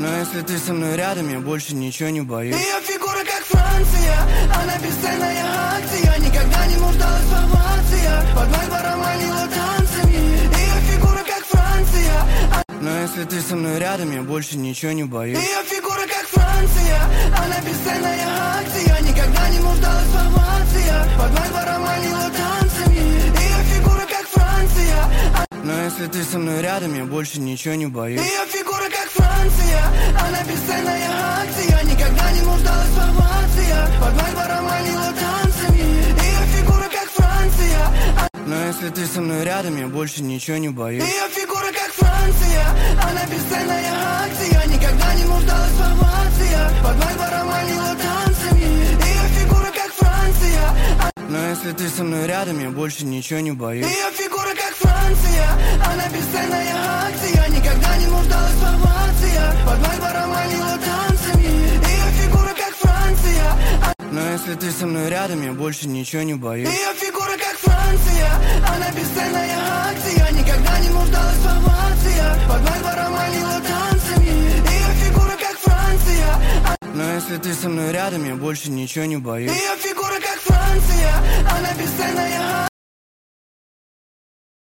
Но если ты со мной рядом, я больше ничего не боюсь. Ее фигура как Франция, она бесценная акция. Никогда не нуждалась в овациях, под Мальборо манила танцами. Ее фигура как Франция. Но если ты со мной рядом, я больше ничего не боюсь. Ее фигура как Франция, она бесценная акция. Никогда не нуждалась в овациях, под Мальборо манила танцами. Ее фигура как Франция. Но если ты со мной рядом, я больше ничего не боюсь. Ее фигура как Франция, она бесценная акция. Никогда не нуждалась в овациях, под Мальборо манила танцами. Ее фигура как Франция. Но если ты со мной рядом, я больше ничего не боюсь. Ее фигура как Франция, она бесценная акция. Никогда не нуждалась в овациях, под Мальборо манила танцами. Ее фигура как Франция. Но если ты со мной рядом, я больше ничего не боюсь. Ее фигура как Франция, она бесценная акция. Никогда не нуждалась в овациях, под Мальборо манила танцами. Ее фигура как Франция. Но если ты со мной рядом, я больше ничего не боюсь. Ее фигура как Франция, она бесценная акция. Никогда не нуждалась в овациях, под Мальборо манила танцами. Ее фигура как Франция. Но если ты со мной рядом, я больше ничего не боюсь. Ее фигура как Франция, она бесценная